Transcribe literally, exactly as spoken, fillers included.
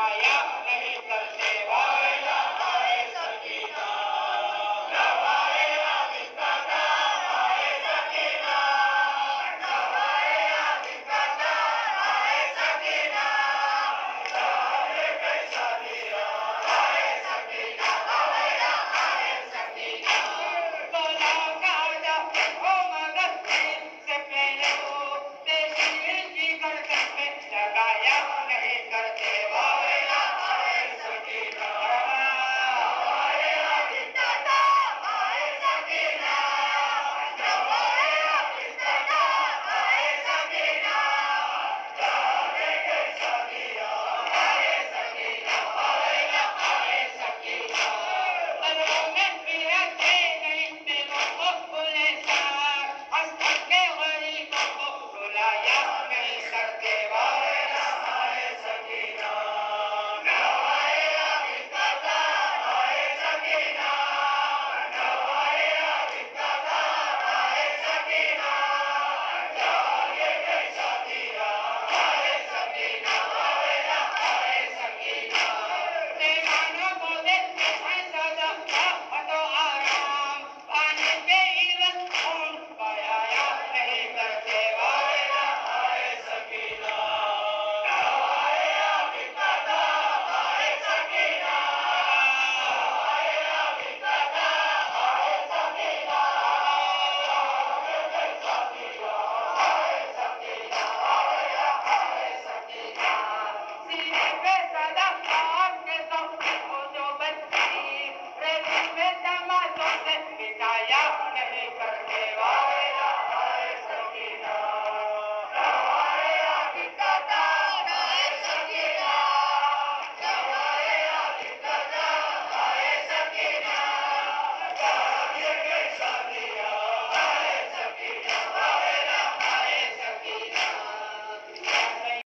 रुलाया नहीं करते वायदा आए सकीना नवाए आदिल का आए सकीना नवाए आदिल का आए सकीना जाने कैसा दिया आए सकीना वायदा आए सकीना बोला काजा ओ मगर से पहले वो देशी की करकट में लगाया नहीं करते वायदा आए सकीना नवाए आदिल का आए सकीना नवाए आदिल का आए सकीना जाने कैसा दिया आए सकीना वायदा आए सकीना बलों में पिया थे नहीं दिलों को भूले सार हंस हंस के गरीबों को रुलाया नहीं करते वायदा आए सकीना नवाए आदिल का आए सकीना नवाए आदिल का आए सकीना जाने कैसा दिया आए सकीना वायदा आए सकीना मेहमानों को देते हैं सदा राहत और आराम पानी के इवज खून बहाया नहीं करते वायदा आए सकीना नवाए आदिल का आए सकीना नवाए आदिल का आए सकीना जाने कैसा दिया आए सकीना वायदा आए सकीना सीने पे सदा आग के सौंपे वो जो बच्ची रेती में तमाचों से मिटाया नहीं करते वायदा आए सकीना नवाए आदिल का आए सकीना नवाए आदिल का आए सकीना जाने कैसा दिया